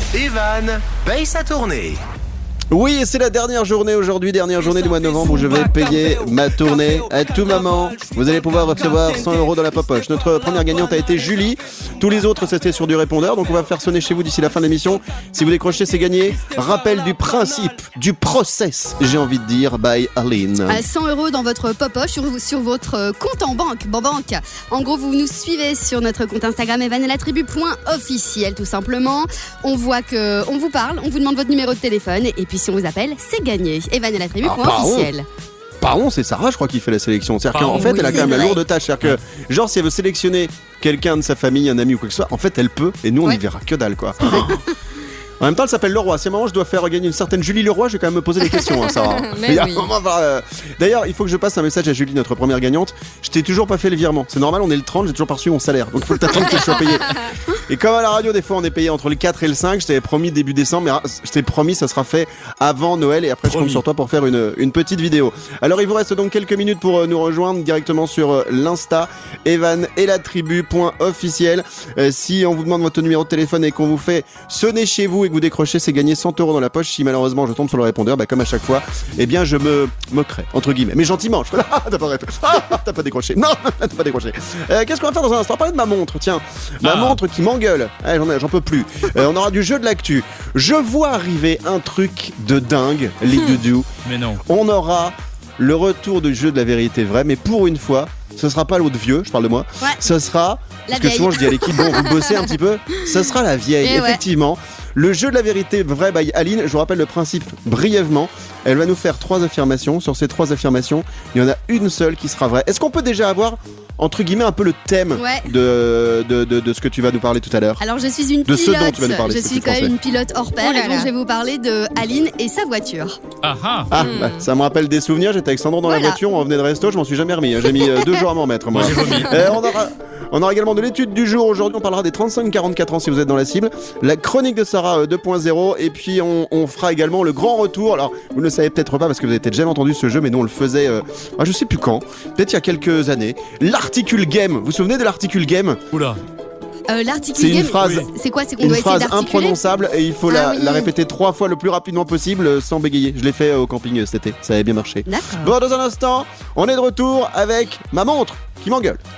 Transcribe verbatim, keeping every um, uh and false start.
Evan paye sa tournée. Oui, c'est la dernière journée aujourd'hui, dernière journée du mois de novembre où je vais payer ma tournée à tout moment. Vous allez pouvoir recevoir cent euros dans la poche. Notre première gagnante a été Julie. Tous les autres, c'était sur du répondeur. Donc on va faire sonner chez vous d'ici la fin de l'émission. Si vous décrochez, c'est gagné. Rappel du principe, du process, j'ai envie de dire, by Aline. À cent euros dans votre popoche sur, sur votre compte en banque. Bon banque. En gros, vous nous suivez sur notre compte Instagram evan et la tribu point officiel tout simplement. On voit que on vous parle, on vous demande votre numéro de téléphone et puis si on vous appelle, c'est gagné. evan et la tribu point officiel. Pardon, c'est Sarah, je crois, qui fait la sélection. C'est-à-dire qu'en fait, oui, elle a quand même vrai. la lourde tâche. C'est-à-dire que, genre, si elle veut sélectionner quelqu'un de sa famille, un ami ou quoi que ce soit, en fait, elle peut. Et nous, on Ouais. y verra que dalle, quoi. En même temps, elle s'appelle Leroy. C'est marrant, je dois faire gagner une certaine Julie Leroy. Je vais quand même me poser des questions, hein, Sarah. Mais Il y a oui. un moment, euh, D'ailleurs, il faut que je passe un message à Julie, notre première gagnante. Je t'ai toujours pas fait le virement. C'est normal, on est le trente, j'ai toujours pas reçu mon salaire. Donc, il faut t'attendre que je sois payé. Et comme à la radio, des fois, on est payé entre le quatre et le cinq. Je t'avais promis début décembre, mais je t'ai promis, ça sera fait avant Noël. Et après, je compte Promis. sur toi pour faire une, une petite vidéo. Alors, il vous reste donc quelques minutes pour euh, nous rejoindre directement sur euh, l'Insta, evan et la tribu point officiel. Euh, si on vous demande votre numéro de téléphone et qu'on vous fait sonner chez vous et que vous décrochez, c'est gagné cent euros dans la poche. Si malheureusement je tombe sur le répondeur, bah, comme à chaque fois, eh bien, je me moquerai, entre guillemets. Mais gentiment, je fais là, ah, t'as pas, rép- ah, t'as pas décroché. Non, t'as pas décroché. Euh, qu'est-ce qu'on va faire dans un instant? On va parler de ma montre, tiens. Ma Ah. montre qui m'engueule. Eh, j'en, ai- j'en peux plus. Euh, on aura du jeu de l'actu. Je vois arriver un truc de dingue, les doudous. Mais non. On aura le retour du jeu de la vérité vraie, mais pour une fois, ce sera pas l'autre vieux, je parle de moi. Ouais. Ce sera, La parce que vieille. souvent je dis à l'équipe, bon, vous bossez un petit peu, ce sera la vieille, Et ouais. effectivement. Le jeu de la vérité vraie by Aline, je vous rappelle le principe brièvement. Elle va nous faire trois affirmations. Sur ces trois affirmations, il y en a une seule qui sera vraie. Est-ce qu'on peut déjà avoir, entre guillemets, un peu le thème Ouais. de, de, de, de ce que tu vas nous parler tout à l'heure? Alors je suis une De ce pilote, dont tu vas nous parler, je c'est suis plus quand même français. une pilote hors pair Oh là et donc là. je vais vous parler de Aline et sa voiture. Ah ah. Ah, bah, ça me rappelle des souvenirs. J'étais avec Sandro dans la Voilà. voiture, on revenait de resto, je m'en suis jamais remis. hein. J'ai mis euh, deux jours à m'en mettre, moi. Moi, j'ai vomi. Euh, on, aura, on aura également de l'étude du jour. Aujourd'hui, on parlera des trente-cinq quarante-quatre ans si vous êtes dans la cible. La chronique de Sarah euh, deux point zéro. Et puis, on, on fera également le grand retour. Alors, vous ne le savez peut-être pas parce que vous avez peut-être jamais entendu ce jeu, mais nous, on le faisait, euh, ah, je sais plus quand, peut-être il y a quelques années. L'articule game. Vous vous souvenez de l'articule game? Oula. Euh, L'article C'est une game, phrase. c'est quoi? C'est qu'on Une doit essayer phrase d'articuler. imprononçable et il faut Ah la, oui. la répéter trois fois le plus rapidement possible euh, sans bégayer. Je l'ai fait euh, au camping euh, cet été. Ça avait bien marché. D'accord. Bon, dans un instant, on est de retour avec ma montre qui m'engueule.